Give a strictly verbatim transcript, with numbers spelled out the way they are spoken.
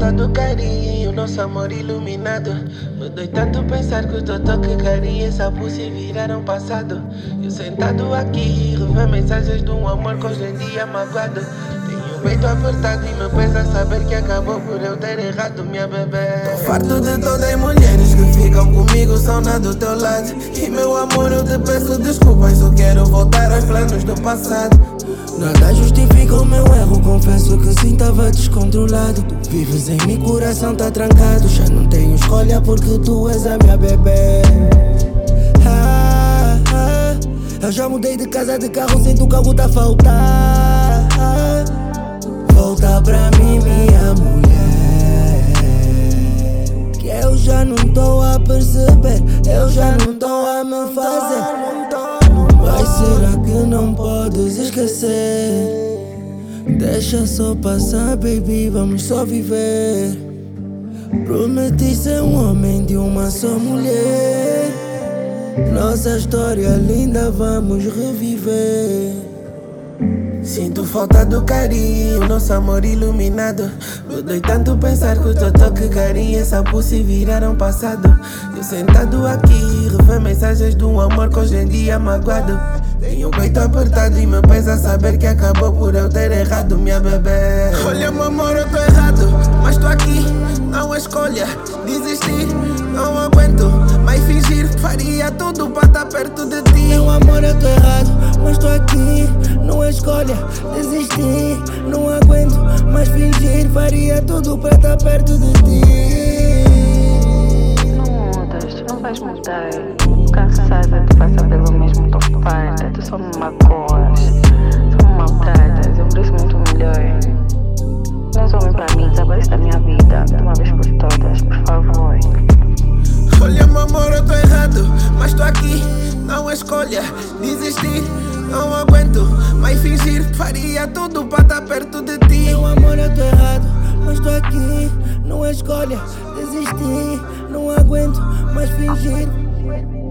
falta do carinho, nosso amor iluminado. Me dói tanto pensar que o teu toque carinho, essa pussy viraram passado. Eu sentado aqui, rever mensagens de um amor que hoje em dia magoado. Tenho o peito apertado e me pesa saber que acabou por eu ter errado, minha bebê. Tô farto de todas as mulheres que ficam comigo, são na do teu lado. E meu amor, eu te peço desculpas, só quero voltar aos planos do passado. Nada justifica o meu erro, confesso que sim, tava descontrolado. Tu vives em mim, coração tá trancado. Já não tenho escolha porque tu és a minha bebê. ah, ah, Eu já mudei de casa, de carro, sinto que algo tá a faltar. Volta pra mim, minha mulher, que eu já não tô a perceber, eu já não tô a me fazer. Mas será que não podes esquecer? Deixa só passar, baby, vamos só viver. Prometi ser um homem de uma só mulher. Nossa história linda vamos reviver. Sinto falta do carinho, nosso amor iluminado. Me dói tanto pensar que o teu toque carinho, essa pussy viraram passado. Eu sentado aqui, rever mensagens de um amor que hoje em dia magoado. Tenho o peito apertado e me pesa saber que acabou por eu ter errado, minha bebê. Olha, meu amor, eu tô errado, mas tô aqui, não escolha desistir. Não aguento mais fingir, faria tudo pra estar perto de ti. Meu amor, eu tô errado, mas tô aqui, não escolha desistir. Não aguento mais fingir, faria tudo pra estar perto de ti. Não mudas, tu não vais mudar. Cansada de passar pelo mesmo, tô farta. Tu só me magoas, só me maltratas. Eu mereço muito melhor. Não só vem pra mim, desaparece da minha vida de uma vez por todas, por favor. Olha, meu amor, eu tô errado, mas tô aqui, não escolha desistir. Não aguento mais fingir, faria tudo pra estar perto de ti. Meu amor, eu tô errado, mas tô aqui, não escolha desistir. Não aguento mais fingir.